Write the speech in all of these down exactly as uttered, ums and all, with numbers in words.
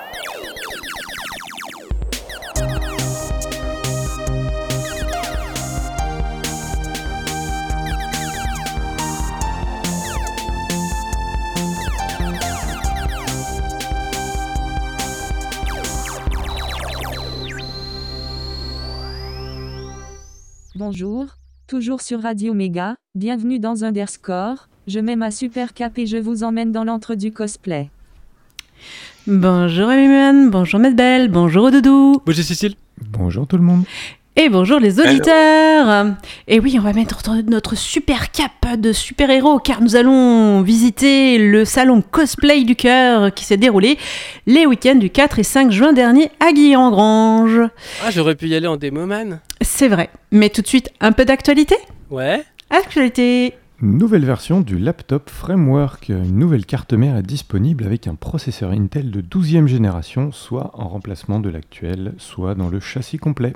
Bonjour, toujours sur Radio Méga, bienvenue dans Underscore, je mets ma super cape et je vous emmène dans l'antre du cosplay. Bonjour Amiman, bonjour Medbel, bonjour Doudou. Bonjour Cécile. Bonjour tout le monde. Et bonjour les auditeurs. Hello. Et oui, on va mettre notre super cape de super-héros car nous allons visiter le salon cosplay du cœur qui s'est déroulé les week-ends du quatre et cinq juin dernier à Guillan-Grange. Ah, j'aurais pu y aller en démoman. C'est vrai, mais tout de suite, un peu d'actualité ? Ouais. Actualité. Nouvelle version du laptop Framework. Une nouvelle carte mère est disponible avec un processeur Intel de douzième génération, soit en remplacement de l'actuel, soit dans le châssis complet.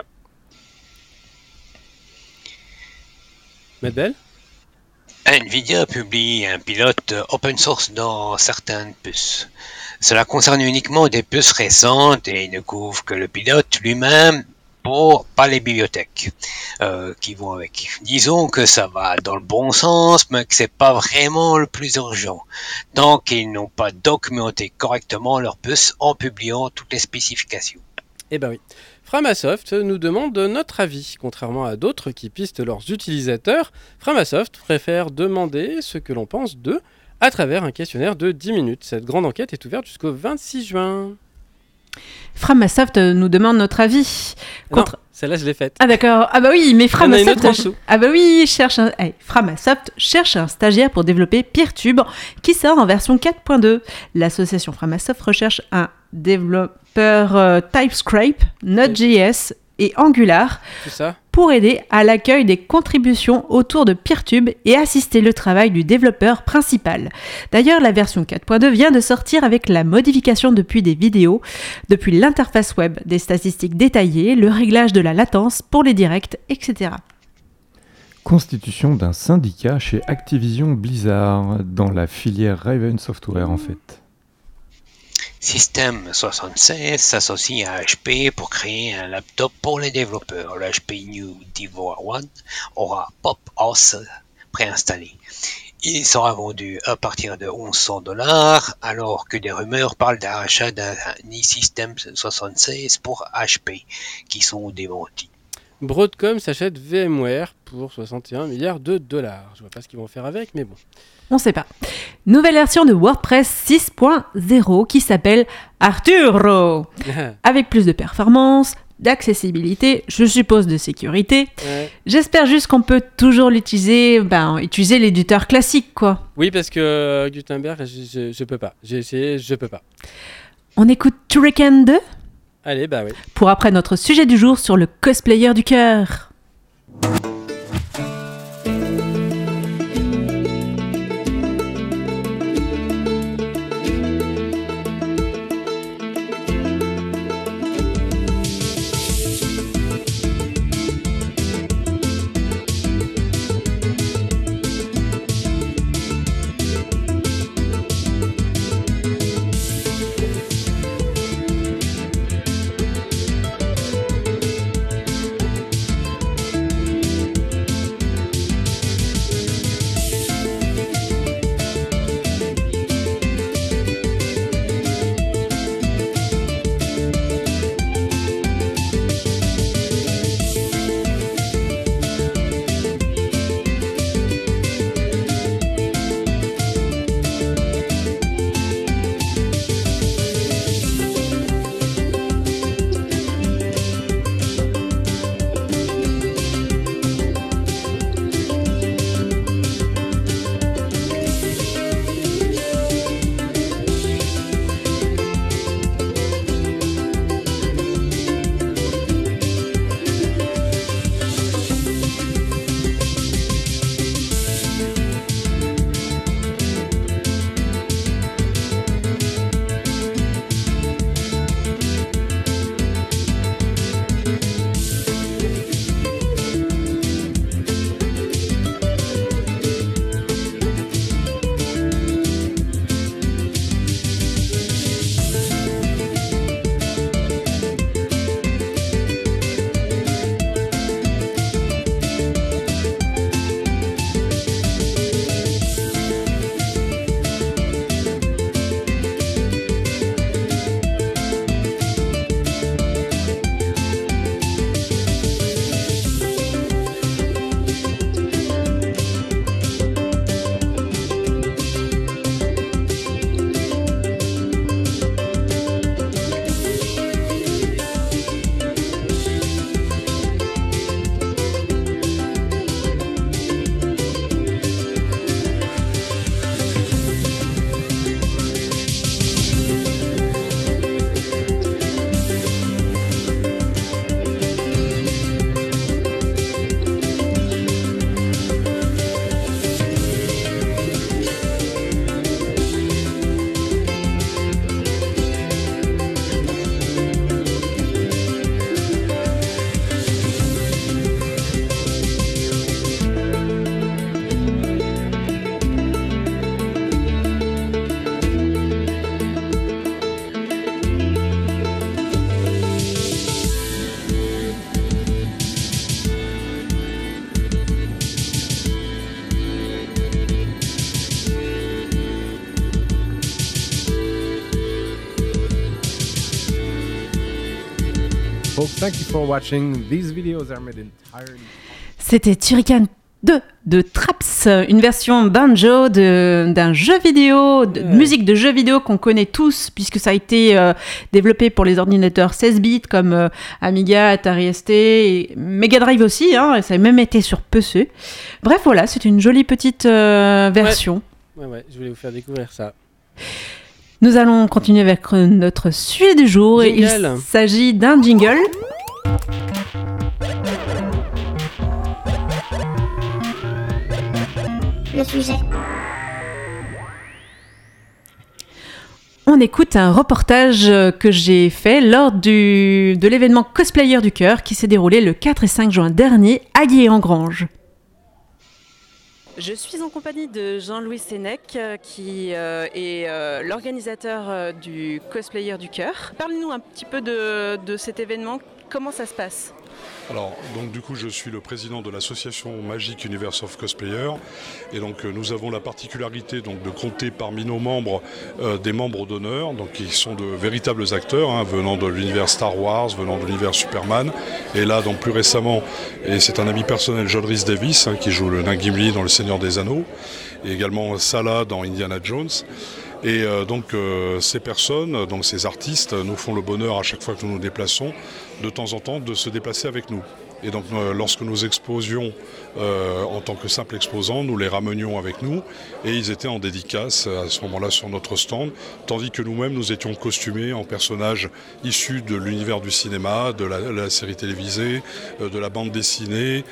Medbel ? Nvidia publie un pilote open source dans certaines puces. Cela concerne uniquement des puces récentes et ne couvre que le pilote lui-même, pour pas les bibliothèques euh, qui vont avec. Disons que ça va dans le bon sens, mais que c'est pas vraiment le plus urgent, tant qu'ils n'ont pas documenté correctement leurs puces en publiant toutes les spécifications. Eh ben oui. Framasoft nous demande notre avis. Contrairement à d'autres qui pistent leurs utilisateurs, Framasoft préfère demander ce que l'on pense d'eux à travers un questionnaire de dix minutes. Cette grande enquête est ouverte jusqu'au vingt-six juin. Framasoft nous demande notre avis. Contre... Non, celle-là je l'ai faite. Ah d'accord. Ah bah oui, mais Framasoft... ch... Ah bah oui, cherche un... hey, Framasoft cherche un stagiaire pour développer Peertube qui sort en version quatre point deux. L'association Framasoft recherche un développeur euh, TypeScript, Node.js et Angular Tout ça pour aider à l'accueil des contributions autour de Peertube et assister le travail du développeur principal. D'ailleurs, la version quatre point deux vient de sortir avec la modification depuis des vidéos, depuis l'interface web, des statistiques détaillées, le réglage de la latence pour les directs, et cetera. Constitution d'un syndicat chez Activision Blizzard, dans la filière Raven Software en fait. System soixante-seize s'associe à H P pour créer un laptop pour les développeurs. Le H P New Devo One aura PopOS préinstallé. Il sera vendu à partir de onze cents dollars, alors que des rumeurs parlent d'un rachat d'un System soixante-seize pour H P, qui sont démentis. Broadcom s'achète VMware pour soixante et un milliards de dollars. Je vois pas ce qu'ils vont faire avec, mais bon. On sait pas. Nouvelle version de WordPress six point zéro qui s'appelle Arturo. Avec plus de performance, d'accessibilité, je suppose de sécurité. Ouais. J'espère juste qu'on peut toujours l'utiliser, ben, utiliser l'éditeur classique, quoi. Oui, parce que euh, Gutenberg, je, je, je peux pas. J'ai essayé, je peux pas. On écoute Turrican deux ? Allez, bah oui. Pour après notre sujet du jour sur le cosplayer du cœur. Folks, thank you for watching. These videos are made entirely... C'était Turrican deux de Traps, une version banjo de, d'un jeu vidéo, de Ouais. musique de jeu vidéo qu'on connaît tous, puisque ça a été euh, développé pour les ordinateurs seize bits comme euh, Amiga, Atari S T, et Mega Drive aussi, hein, et ça a même été sur P C. Bref, voilà, c'est une jolie petite euh, version. Ouais, ouais, je voulais vous faire découvrir ça. Nous allons continuer avec notre sujet du jour. Et Jingle. il s'agit d'un jingle. Le sujet. On écoute un reportage que j'ai fait lors du, de l'événement Cosplayer du Cœur qui s'est déroulé le quatre et cinq juin dernier à Guillet-en-Grange. Je suis en compagnie de Jean-Louis Sénèque euh, qui euh, est euh, l'organisateur euh, du Cosplayer du Cœur. Parlez-nous un petit peu de, de cet événement, comment ça se passe ? Alors, donc du coup, je suis le président de l'association Magic Universe of Cosplayer, et donc euh, nous avons la particularité donc de compter parmi nos membres euh, des membres d'honneur, donc qui sont de véritables acteurs, hein, venant de l'univers Star Wars, venant de l'univers Superman, et là donc plus récemment, et c'est un ami personnel, John Rhys Davis, hein, qui joue le nain Gimli dans Le Seigneur des Anneaux, et également Salah dans Indiana Jones. Et euh, donc euh, ces personnes, donc ces artistes, nous font le bonheur à chaque fois que nous nous déplaçons, de temps en temps, de se déplacer avec nous. Et donc euh, lorsque nous exposions euh, en tant que simple exposant, nous les ramenions avec nous et ils étaient en dédicace à ce moment-là sur notre stand, tandis que nous-mêmes nous étions costumés en personnages issus de l'univers du cinéma, de la, la série télévisée, euh, de la bande dessinée,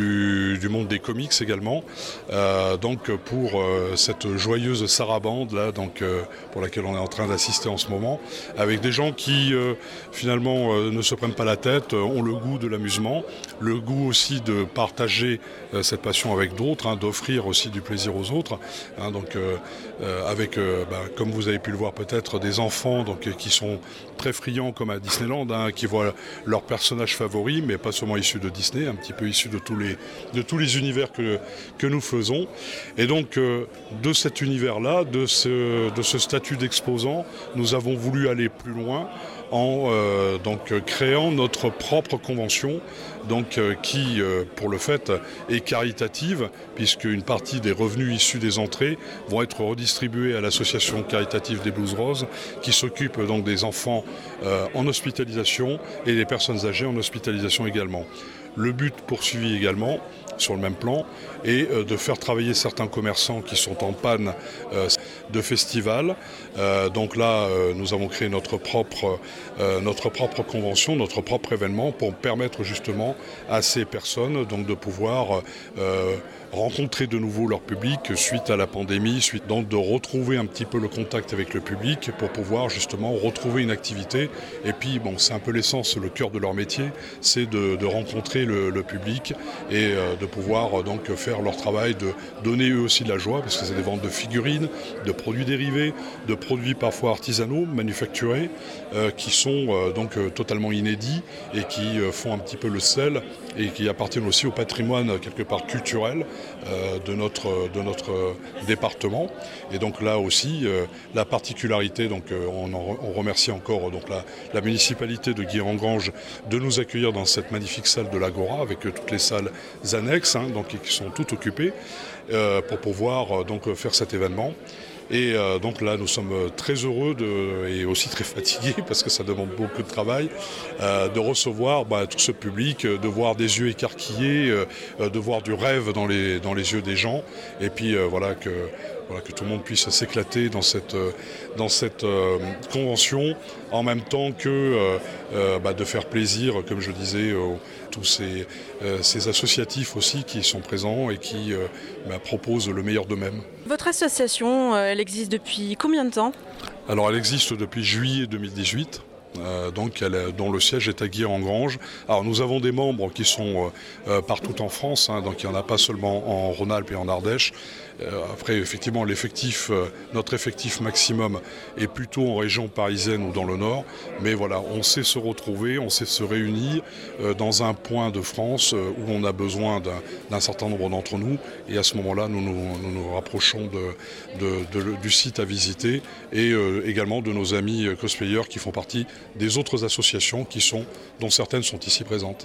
du, du monde des comics également. Euh, donc pour euh, cette joyeuse sarabande là, donc euh, pour laquelle on est en train d'assister en ce moment, avec des gens qui euh, finalement euh, ne se prennent pas la tête, euh, ont le goût de l'amusement. Le goût aussi de partager euh, cette passion avec d'autres, hein, d'offrir aussi du plaisir aux autres. Hein, donc, euh, euh, avec, euh, bah, comme vous avez pu le voir peut-être, des enfants donc, euh, qui sont très friands comme à Disneyland, hein, qui voient leurs personnages favoris, mais pas seulement issus de Disney, un petit peu issus de tous les, de tous les univers que, que nous faisons. Et donc, euh, de cet univers-là, de ce, de ce statut d'exposant, nous avons voulu aller plus loin en euh, donc, créant notre propre convention donc, euh, qui, euh, pour le fait, est caritative, puisque une partie des revenus issus des entrées vont être redistribués à l'association caritative des Blues Roses, qui s'occupe donc des enfants euh, en hospitalisation et des personnes âgées en hospitalisation également. Le but poursuivi également, sur le même plan, est euh, de faire travailler certains commerçants qui sont en panne euh, de festivals. Euh, donc là, euh, nous avons créé notre propre, euh, notre propre convention, notre propre événement pour permettre justement à ces personnes donc, de pouvoir euh, rencontrer de nouveau leur public suite à la pandémie, suite donc de retrouver un petit peu le contact avec le public pour pouvoir justement retrouver une activité. Et puis bon, c'est un peu l'essence, le cœur de leur métier, c'est de, de rencontrer le, le public et euh, de pouvoir donc faire leur travail, de donner eux aussi de la joie, parce que c'est des ventes de figurines, de produits dérivés, de produits parfois artisanaux, manufacturés, euh, qui sont euh, donc euh, totalement inédits et qui euh, font un petit peu le sel et qui appartiennent aussi au patrimoine euh, quelque part culturel euh, de notre, de notre euh, département. Et donc là aussi, euh, la particularité, donc euh, on, en, on remercie encore donc, la, la municipalité de Guillet-en-Grange de nous accueillir dans cette magnifique salle de l'Agora avec euh, toutes les salles annexes, hein, donc, qui sont toutes occupées euh, pour pouvoir euh, donc, faire cet événement. Et euh, donc là, nous sommes très heureux de, et aussi très fatigués, parce que ça demande beaucoup de travail, euh, de recevoir bah, tout ce public, de voir des yeux écarquillés, euh, de voir du rêve dans les, dans les yeux des gens, et puis euh, voilà que... Voilà, que tout le monde puisse s'éclater dans cette, dans cette euh, convention, en même temps que euh, euh, bah, de faire plaisir, comme je disais, aux, tous ces, euh, ces associatifs aussi qui sont présents et qui euh, bah, proposent le meilleur d'eux-mêmes. Votre association, elle existe depuis combien de temps ? Alors elle existe depuis juillet deux mille dix-huit. Euh, donc elle, dont le siège est à Guillet-en-Grange. Alors nous avons des membres qui sont euh, partout en France, hein, donc il n'y en a pas seulement en Rhône-Alpes et en Ardèche. Euh, après effectivement l'effectif, euh, notre effectif maximum est plutôt en région parisienne ou dans le nord, mais voilà, on sait se retrouver, on sait se réunir euh, dans un point de France euh, où on a besoin d'un, d'un certain nombre d'entre nous, et à ce moment-là nous nous, nous, nous rapprochons de, de, de, du site à visiter et euh, également de nos amis cosplayers qui font partie des autres associations qui sont, dont certaines sont ici présentes.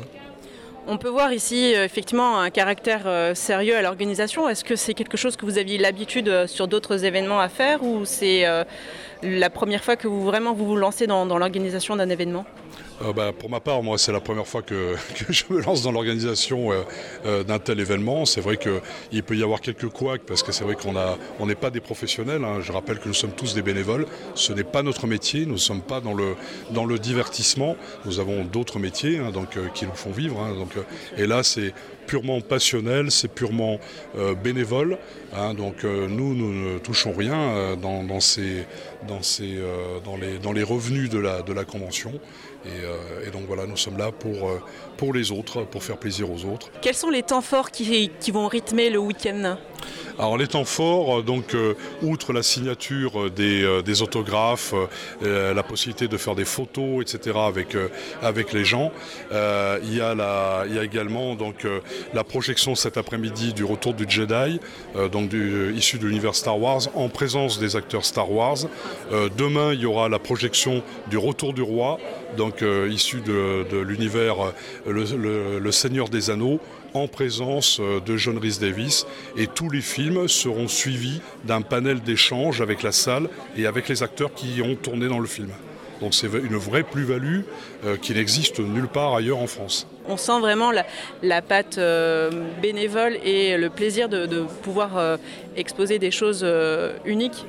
On peut voir ici euh, effectivement un caractère euh, sérieux à l'organisation. Est-ce que c'est quelque chose que vous aviez l'habitude euh, sur d'autres événements à faire ou c'est euh, la première fois que vous vraiment vous vous lancez dans, dans l'organisation d'un événement ? Euh, bah, pour ma part, moi, c'est la première fois que, que je me lance dans l'organisation euh, euh, d'un tel événement. C'est vrai qu'il peut y avoir quelques couacs parce que c'est vrai qu'on a, on n'est pas des professionnels. Hein. Je rappelle que nous sommes tous des bénévoles. Ce n'est pas notre métier. Nous ne sommes pas dans le, dans le divertissement. Nous avons d'autres métiers hein, donc, euh, qui nous font vivre. Hein, donc, euh, et là, c'est purement passionnel, c'est purement euh, bénévole. Hein, donc euh, nous, nous ne touchons rien euh, dans, dans, ces, dans, ces, euh, dans, les, dans les revenus de la, de la convention. Et, euh, et donc voilà, nous sommes là pour, euh, pour les autres, pour faire plaisir aux autres. Quels sont les temps forts qui, qui vont rythmer le week-end ? Alors les temps forts, donc euh, outre la signature des, euh, des autographes, euh, la possibilité de faire des photos, et cetera avec, euh, avec les gens, euh, il, y a la, il y a également donc, euh, la projection cet après-midi du Retour du Jedi, euh, donc du, euh, issu de l'univers Star Wars, en présence des acteurs Star Wars. Euh, demain, il y aura la projection du Retour du Roi, donc euh, issu de, de l'univers euh, le, le, le Seigneur des Anneaux, en présence de John Rhys Davies, et tous les films seront suivis d'un panel d'échange avec la salle et avec les acteurs qui ont tourné dans le film. Donc c'est une vraie plus-value euh, qui n'existe nulle part ailleurs en France. On sent vraiment la, la patte euh, bénévole et le plaisir de, de pouvoir euh, exposer des choses euh, uniques.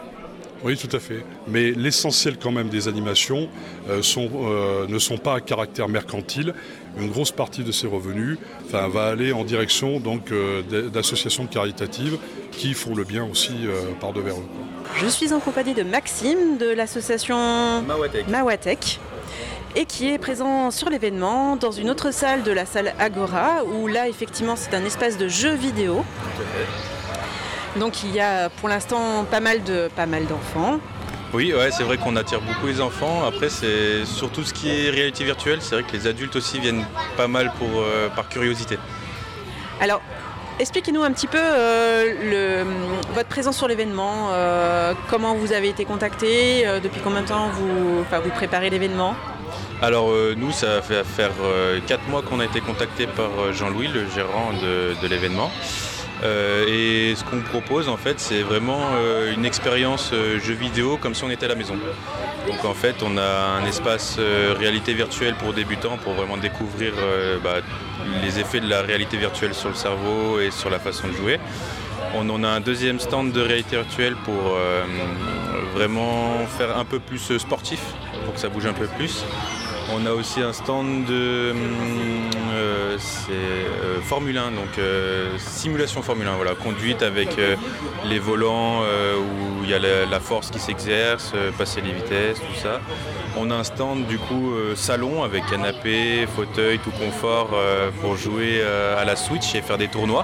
Oui, tout à fait. Mais l'essentiel quand même des animations euh, sont, euh, ne sont pas à caractère mercantile. Une grosse partie de ces revenus enfin, va aller en direction donc, euh, d'associations caritatives qui font le bien aussi euh, par devers eux. Je suis en compagnie de Maxime de l'association Mawatech. Mawatech et qui est présent sur l'événement dans une autre salle de la salle Agora où là effectivement c'est un espace de jeux vidéo. Tout à fait. Donc il y a pour l'instant pas mal de pas mal d'enfants. Oui, ouais, c'est vrai qu'on attire beaucoup les enfants. Après, c'est surtout ce qui est réalité virtuelle. C'est vrai que les adultes aussi viennent pas mal pour, euh, par curiosité. Alors, expliquez-nous un petit peu euh, le, votre présence sur l'événement. Euh, comment vous avez été contacté, euh, depuis combien de temps vous, enfin, vous préparez l'événement ? Alors euh, nous, ça fait faire euh, quatre mois qu'on a été contacté par Jean-Louis, le gérant de, de l'événement. Euh, et ce qu'on propose en fait c'est vraiment euh, une expérience euh, jeu vidéo comme si on était à la maison. Donc en fait on a un espace euh, réalité virtuelle pour débutants pour vraiment découvrir euh, bah, les effets de la réalité virtuelle sur le cerveau et sur la façon de jouer. On en a un deuxième stand de réalité virtuelle pour euh, vraiment faire un peu plus sportif, pour que ça bouge un peu plus. On a aussi un stand de euh, c'est, euh, Formule un, donc euh, simulation Formule un, voilà, conduite avec euh, les volants euh, où il y a la, la force qui s'exerce, euh, passer les vitesses, tout ça. On a un stand du coup euh, salon avec canapé, fauteuil, tout confort euh, pour jouer euh, à la Switch et faire des tournois.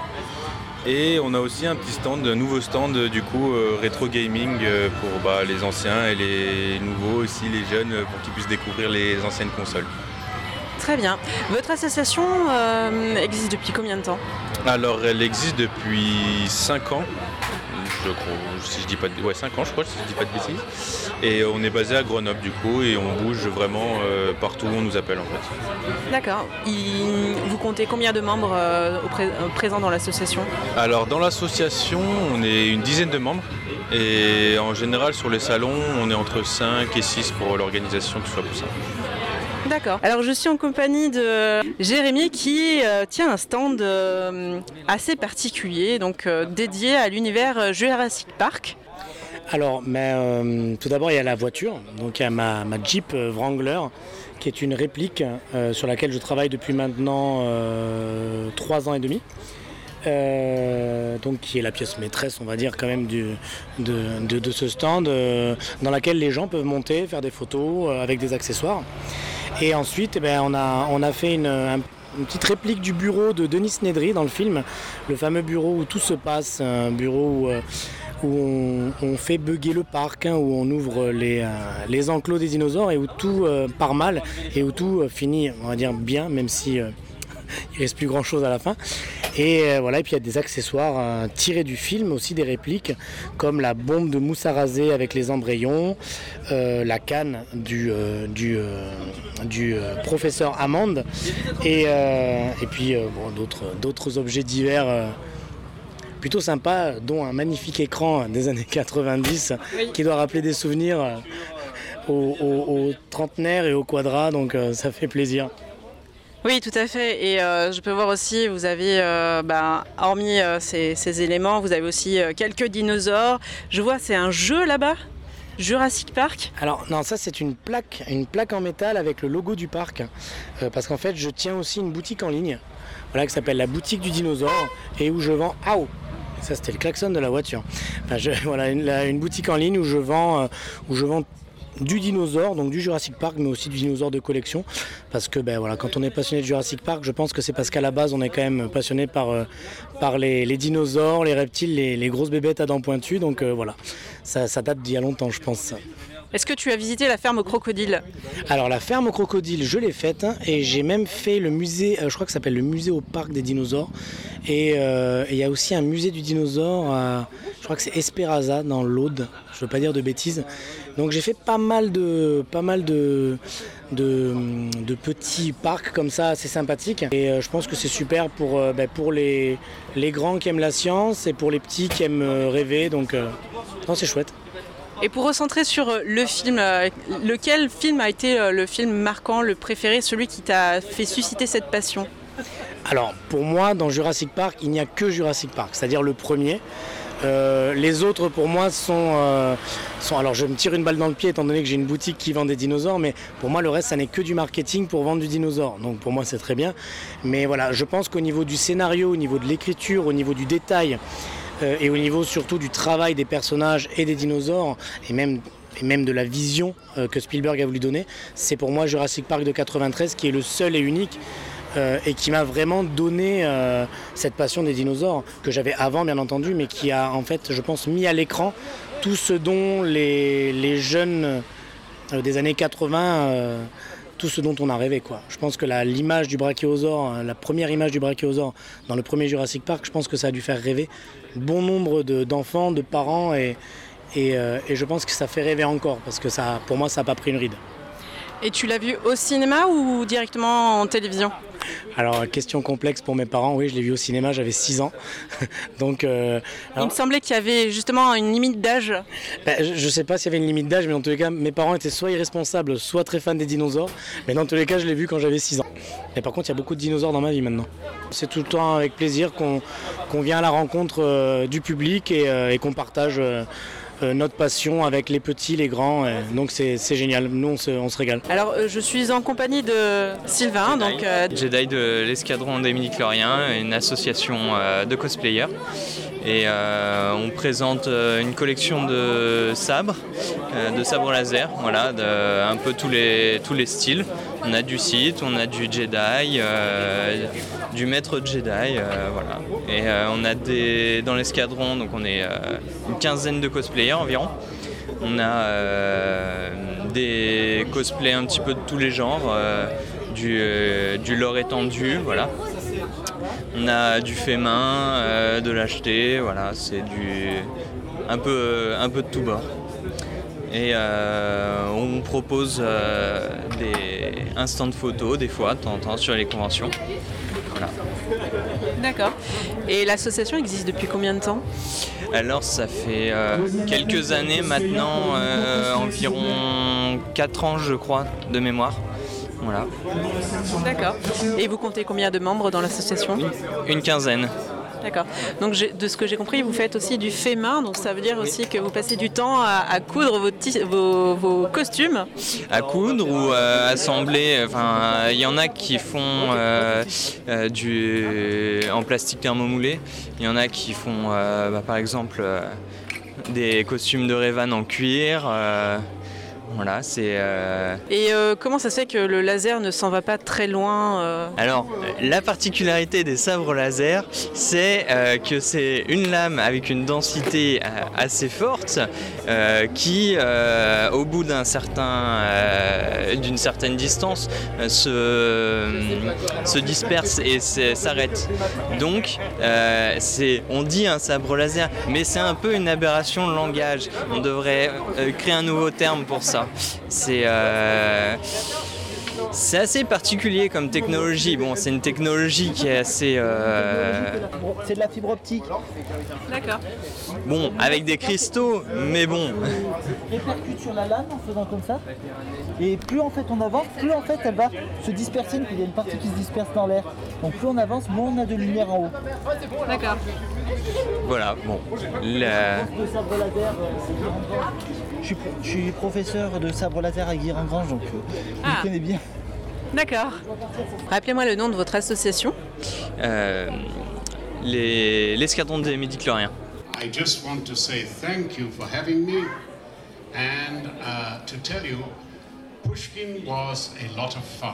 Et on a aussi un petit stand, un nouveau stand du coup euh, rétro gaming euh, pour bah, les anciens et les nouveaux aussi, les jeunes, pour qu'ils puissent découvrir les anciennes consoles. Très bien. Votre association euh, existe depuis combien de temps ? Alors elle existe depuis cinq ans, je crois, si je dis pas de... ouais, cinq ans je crois, si je dis pas de bêtises. Et on est basé à Grenoble du coup et on bouge vraiment euh, partout où on nous appelle en fait. D'accord. Il... Vous comptez combien de membres euh, au pré... présents dans l'association ? Alors dans l'association on est une dizaine de membres et en général sur les salons on est entre cinq et six pour l'organisation, tout ça pour ça. D'accord. Alors je suis en compagnie de Jérémy qui euh, tient un stand euh, assez particulier, donc euh, dédié à l'univers Jurassic Park. Alors, mais, euh, tout d'abord il y a la voiture, donc il y a ma, ma Jeep Wrangler qui est une réplique euh, sur laquelle je travaille depuis maintenant euh, trois ans et demi. Euh, donc qui est la pièce maîtresse on va dire quand même du, de, de, de ce stand euh, dans laquelle les gens peuvent monter, faire des photos euh, avec des accessoires. Et ensuite eh ben, on, a, on a fait une, un, une petite réplique du bureau de Denis Nedry dans le film, le fameux bureau où tout se passe, un bureau où, euh, où on, on fait bugger le parc, hein, où on ouvre les, euh, les enclos des dinosaures et où tout euh, part mal et où tout euh, finit on va dire bien, même si euh, il reste plus grand chose à la fin. Et euh, voilà, et puis il y a des accessoires euh, tirés du film, aussi des répliques, comme la bombe de mousse à raser avec les embrayons, euh, la canne du, euh, du, euh, du euh, professeur Hammond, et, euh, et puis euh, bon, d'autres, d'autres objets divers euh, plutôt sympas, dont un magnifique écran des années quatre-vingt-dix oui. qui doit rappeler des souvenirs euh, aux, aux, aux trentenaires et aux quadras, donc euh, ça fait plaisir. Oui, tout à fait. Et euh, je peux voir aussi, vous avez, euh, bah, hormis euh, ces, ces éléments, vous avez aussi euh, quelques dinosaures. Je vois, c'est un jeu là-bas, Jurassic Park. Alors non, ça c'est une plaque, une plaque en métal avec le logo du parc. Euh, parce qu'en fait, je tiens aussi une boutique en ligne, voilà, qui s'appelle la boutique du dinosaure et où je vends. Ah oh, ça c'était le klaxon de la voiture. Enfin, je, voilà, une, la, une boutique en ligne où je vends, euh, où je vends du dinosaure, donc du Jurassic Park, mais aussi du dinosaure de collection, parce que ben voilà, quand on est passionné de Jurassic Park, je pense que c'est parce qu'à la base on est quand même passionné par, euh, par les, les dinosaures, les reptiles, les, les grosses bébêtes à dents pointues, donc euh, voilà, ça, ça date d'il y a longtemps, je pense. Est-ce que tu as visité la ferme aux crocodiles ? Alors la ferme aux crocodiles, je l'ai faite, hein, et j'ai même fait le musée, euh, je crois que ça s'appelle le musée au parc des dinosaures, et il euh, y a aussi un musée du dinosaure, à, je crois que c'est Esperanza dans l'Aude, je veux pas dire de bêtises. Donc j'ai fait pas mal de, pas mal de, de, de petits parcs comme ça assez sympathiques, et euh, je pense que c'est super pour, euh, bah, pour les, les grands qui aiment la science et pour les petits qui aiment euh, rêver, donc euh, non, c'est chouette. Et pour recentrer sur le film, lequel film a été le film marquant, le préféré, celui qui t'a fait susciter cette passion ? Alors pour moi, dans Jurassic Park, il n'y a que Jurassic Park, c'est-à-dire le premier. Euh, les autres pour moi sont, euh, sont... Alors je me tire une balle dans le pied étant donné que j'ai une boutique qui vend des dinosaures, mais pour moi le reste ça n'est que du marketing pour vendre du dinosaure, donc pour moi c'est très bien. Mais voilà, je pense qu'au niveau du scénario, au niveau de l'écriture, au niveau du détail, Euh, et au niveau surtout du travail des personnages et des dinosaures, et même, et même de la vision euh, que Spielberg a voulu donner, c'est pour moi Jurassic Park de quatre-vingt-treize qui est le seul et unique euh, et qui m'a vraiment donné euh, cette passion des dinosaures que j'avais avant bien entendu, mais qui a en fait, je pense, mis à l'écran tout ce dont les, les jeunes euh, des années quatre-vingts euh, tout ce dont on a rêvé, quoi. Je pense que la, l'image du brachiosaure, la première image du brachiosaure dans le premier Jurassic Park, je pense que ça a dû faire rêver bon nombre de, d'enfants, de parents, et, et, euh, et je pense que ça fait rêver encore, parce que ça, pour moi ça n'a pas pris une ride. Et tu l'as vu au cinéma ou directement en télévision ? Alors, question complexe pour mes parents, oui, je l'ai vu au cinéma, j'avais six ans. Donc, euh, alors... Il me semblait qu'il y avait justement une limite d'âge. Ben, je ne sais pas s'il y avait une limite d'âge, mais dans tous les cas, mes parents étaient soit irresponsables, soit très fans des dinosaures. Mais dans tous les cas, je l'ai vu quand j'avais six ans. Et par contre, il y a beaucoup de dinosaures dans ma vie maintenant. C'est tout le temps avec plaisir qu'on, qu'on vient à la rencontre euh, du public et, euh, et qu'on partage euh, Euh, notre passion avec les petits, les grands, euh, donc c'est, c'est génial, nous on se, on se régale. Alors euh, je suis en compagnie de Sylvain, Jedi. donc euh... Jedi de l'escadron des midi-chloriens, une association euh, de cosplayers, et euh, on présente euh, une collection de sabres, euh, de sabres laser, voilà, de, un peu tous les, tous les styles. On a du Sith, on a du Jedi, euh, du maître Jedi, euh, voilà. Et euh, on a des, dans l'escadron, donc on est euh, une quinzaine de cosplayers environ. On a euh, des cosplays un petit peu de tous les genres, euh, du, euh, du lore étendu, voilà. On a du fait main, euh, de l'acheter, voilà, c'est du un peu, un peu de tout bord. Et euh, on propose euh, des instants de photos des fois, de temps en temps, sur les conventions. Voilà. D'accord. Et l'association existe depuis combien de temps ? Alors ça fait euh, quelques années maintenant, euh, environ quatre ans je crois, de mémoire. Voilà. D'accord. Et vous comptez combien de membres dans l'association ? Une quinzaine. D'accord. Donc j'ai, de ce que j'ai compris, vous faites aussi du fait main, donc ça veut dire aussi oui. que vous passez du temps à, à coudre vos, tis, vos, vos costumes. À coudre ou euh, assembler. Enfin, il y en a qui font euh, euh, du en plastique thermomoulé. Il y en a qui font, euh, bah, par exemple, euh, des costumes de Revan en cuir. Euh, Voilà, c'est. Euh... Et euh, comment ça se fait que le laser ne s'en va pas très loin euh... Alors, la particularité des sabres laser, c'est euh, que c'est une lame avec une densité euh, assez forte euh, qui, euh, au bout d'un certain, euh, d'une certaine distance, euh, se, se disperse et s'arrête. Donc, euh, c'est, on dit un sabre laser, mais c'est un peu une aberration de langage. On devrait euh, créer un nouveau terme pour ça. C'est, euh, c'est assez particulier comme technologie. Bon, c'est une technologie qui est assez... Euh... C'est de la fibre optique. D'accord. Bon, avec des cristaux, mais bon. Répercute sur la lame en faisant comme ça. Et plus en fait on avance, plus en fait elle va se disperser. Il y a une partie qui se disperse dans l'air. Donc plus on avance, moins on a de lumière en haut. D'accord. Voilà, bon. La... Le sabre laser, c'est Guirengrange. Je suis, je suis professeur de sabre laser à Guirengrange, donc euh, ah. je connais bien. D'accord. Rappelez-moi le nom de votre association. Euh, les, l'escadron des midi-chloriens. I just want to say thank you for having me and uh, to tell you Pushkin was a lot of fun.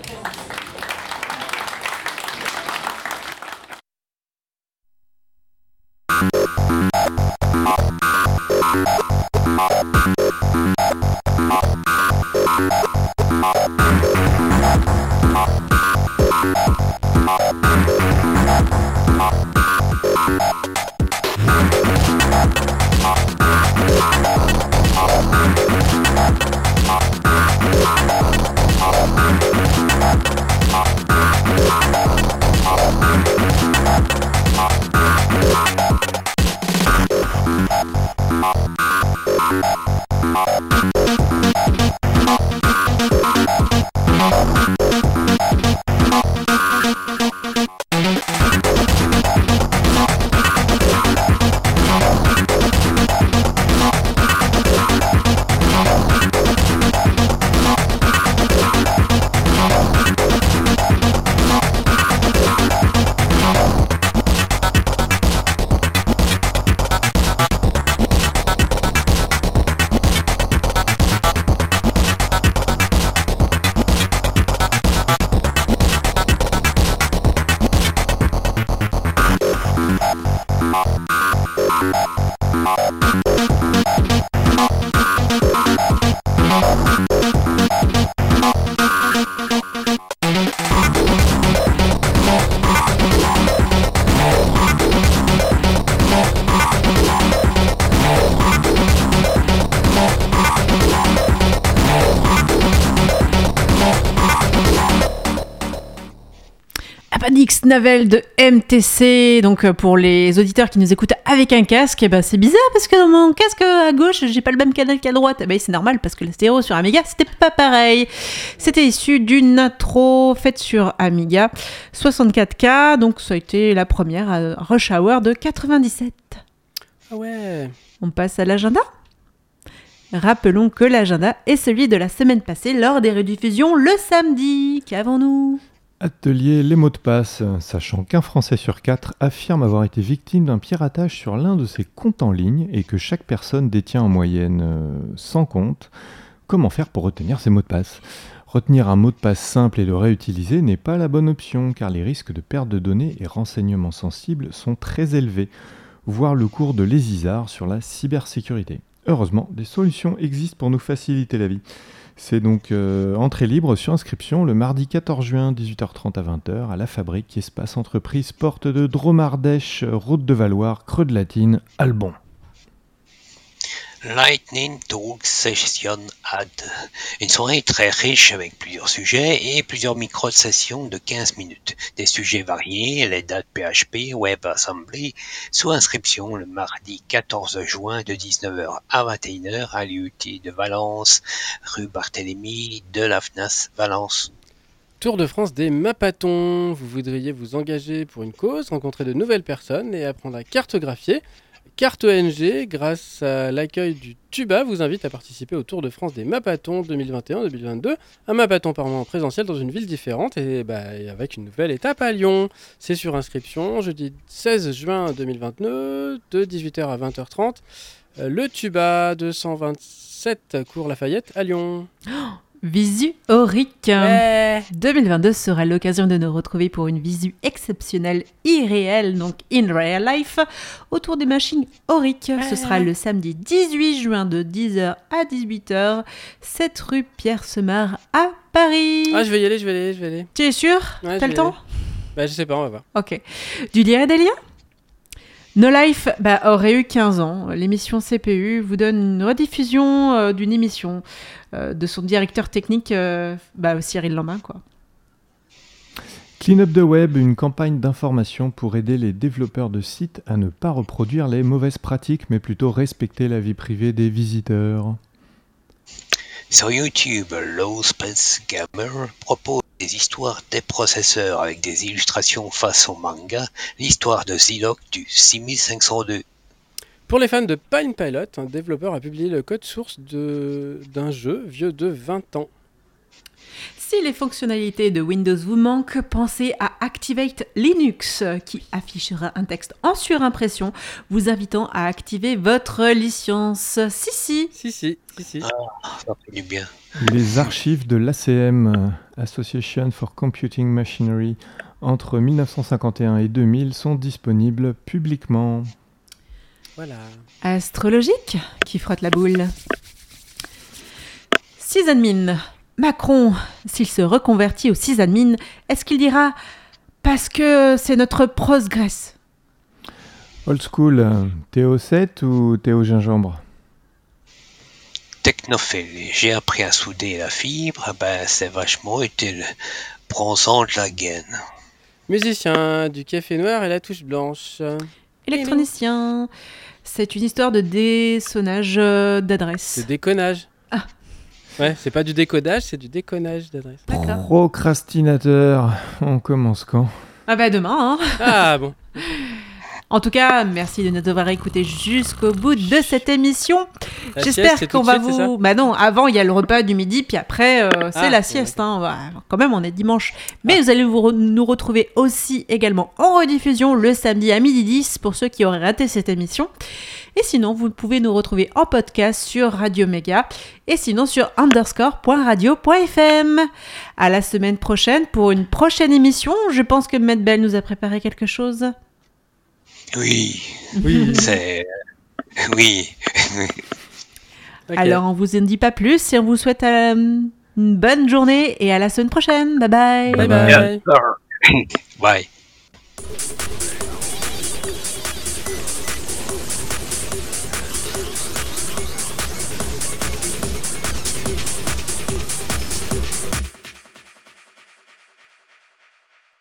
Apadix Navel de M T C, donc pour les auditeurs qui nous écoutent avec un casque, eh ben c'est bizarre parce que dans mon casque à gauche, j'ai pas le même canal qu'à droite. Eh ben c'est normal parce que la stéréo sur Amiga, c'était pas pareil. C'était issu d'une intro faite sur Amiga soixante-quatre K, donc ça a été la première à Rush Hour de quatre-vingt-dix-sept. Ah ouais. On passe à l'agenda. Rappelons que l'agenda est celui de la semaine passée lors des rediffusions le samedi. Qu'avons-nous ? Atelier les mots de passe, sachant qu'un Français sur quatre affirme avoir été victime d'un piratage sur l'un de ses comptes en ligne et que chaque personne détient en moyenne euh, cent comptes, comment faire pour retenir ces mots de passe ? Retenir un mot de passe simple et le réutiliser n'est pas la bonne option car les risques de perte de données et renseignements sensibles sont très élevés, voire le cours de l'Ésisard sur la cybersécurité. Heureusement, des solutions existent pour nous faciliter la vie. C'est donc euh, entrée libre sur inscription le mardi quatorze juin, dix-huit heures trente à vingt heures, à la Fabrique, espace entreprise, porte de Dromardèche, route de Valoir, Creux de Latine, Albon. Lightning Talk Session Ad. Une soirée très riche avec plusieurs sujets et plusieurs micro-sessions de quinze minutes. Des sujets variés, les dates P H P, WebAssembly, sous inscription le mardi quatorze juin de dix-neuf heures à vingt et une heures à l'U T de Valence, rue Barthélemy de la F N A S Valence. Tour de France des Mapatons. Vous voudriez vous engager pour une cause, rencontrer de nouvelles personnes et apprendre à cartographier. Carte O N G, grâce à l'accueil du Tuba, vous invite à participer au Tour de France des Mapatons deux mille vingt et un deux mille vingt-deux. Un Mapaton par mois en présentiel dans une ville différente et, bah, et avec une nouvelle étape à Lyon. C'est sur inscription, jeudi seize juin deux mille vingt-deux, de dix-huit heures à vingt heures trente, Euh, le Tuba deux cent vingt-sept cours Lafayette à Lyon. Oh, Visu Auric. Ouais. deux mille vingt-deux sera l'occasion de nous retrouver pour une visu exceptionnelle, irréelle, donc in real life, autour des machines Auric. Ouais. Ce sera le samedi dix-huit juin de dix heures à dix-huit heures, sept rue Pierre Semard à Paris. Ah, je vais y aller, je vais y aller, je vais y aller. Tu es sûr? Ouais, T'as le temps? Bah, je sais pas, on va voir. Ok. Du lien, Delia? No Life bah, aurait eu quinze ans. L'émission C P U vous donne une rediffusion euh, d'une émission euh, de son directeur technique, euh, bah, Cyril Lambin, quoi. Clean Up the Web, une campagne d'information pour aider les développeurs de sites à ne pas reproduire les mauvaises pratiques, mais plutôt respecter la vie privée des visiteurs. Sur YouTube, Low Space Gamer propose des histoires des processeurs avec des illustrations face au manga, l'histoire de Zilog du six mille cinq cent deux. Pour les fans de Pine Pilot, un développeur a publié le code source de... d'un jeu vieux de vingt ans. Si les fonctionnalités de Windows vous manquent, pensez à Activate Linux, qui affichera un texte en surimpression, vous invitant à activer votre licence. Si, si. Si, si, si, si. Ah, ça fait du bien. Les archives de l'A C M, Association for Computing Machinery, entre mille neuf cent cinquante et un et deux mille sont disponibles publiquement. Voilà. Astrologique, qui frotte la boule. Sysadmin. Macron, s'il se reconvertit au sysadmin, est-ce qu'il dira « parce que c'est notre Postgres » ? Old school, Théo sept ou Théo gingembre ? Technophile, j'ai appris à souder la fibre, ben c'est vachement utile. Prends-en de la gaine. Musicien, du café noir et la touche blanche. Électronicien, c'est une histoire de désonnage d'adresse. De déconnage. Ah. Ouais, c'est pas du décodage, c'est du déconnage d'adresse. D'accord. Procrastinateur, on commence quand ? Ah bah demain, hein. Ah bon. En tout cas, merci de nous avoir écoutés jusqu'au bout de cette émission. La J'espère sieste, qu'on tout va de suite, c'est vous... ça bah non, avant il y a le repas du midi, puis après euh, c'est Ah, la sieste. Hein. Bah, quand même, on est dimanche. Mais ah. vous allez vous re- nous retrouver aussi également en rediffusion le samedi à midi dix pour ceux qui auraient raté cette émission. Et sinon, vous pouvez nous retrouver en podcast sur Radio Méga et sinon sur underscore point radio point f m. À la semaine prochaine pour une prochaine émission. Je pense que Maître Belle nous a préparé quelque chose. Oui, oui, c'est... Oui. Okay. Alors, on vous en dit pas plus et on vous souhaite euh, une bonne journée et à la semaine prochaine. Bye bye. Bye bye. Bye. Bye.